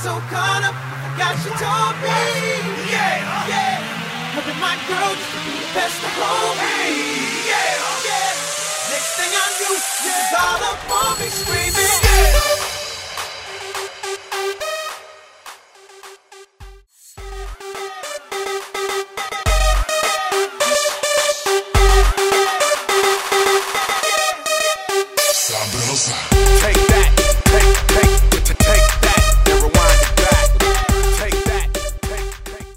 so caught up, I forgot she told me. Yeah, yeah. Her and my girl used to be the best of homies. Yeah, yeah. Next thing I knew, she was all up on me screaming. Yeah. Take that, take that, and rewind it back. Take that, take.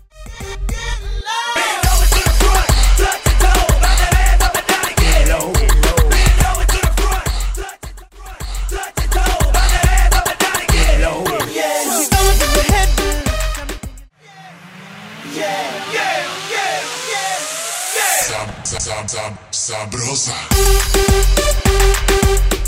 Bend over to the front, touch your toe, bout that ass up and down and get low. Bend over to the front, touch your toe, bout that ass up and down and get low. Yeah, she's going with the head. Yeah. Sabrosa.